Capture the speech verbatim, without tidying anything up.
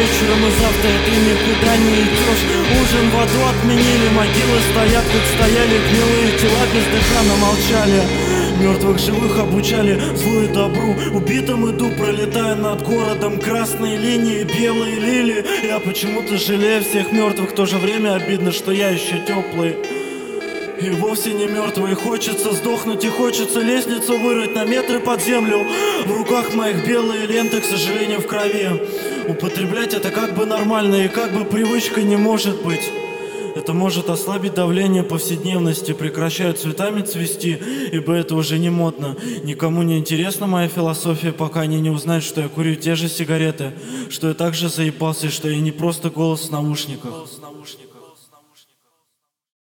вечером и завтра ты никуда не идешь. Ужин в аду отменили, могилы стоят, как стояли, гнилые тела бездыханно молчали. Мертвых живых обучали злу и добру. Убитым иду, пролетая над городом. Красные линии, белые лилии. Я почему-то жалею всех мертвых. В то же время обидно, что я еще теплый и вовсе не мертвый. Хочется сдохнуть и хочется лестницу вырыть на метры под землю. В руках моих белые ленты, к сожалению, в крови. Употреблять это как бы нормально и как бы привычкой не может быть. Это может ослабить давление повседневности. Прекращаю цветами цвести, ибо это уже не модно. Никому не интересна моя философия, пока они не узнают, что я курю те же сигареты, что я также заебался, и что я не просто голос в наушниках.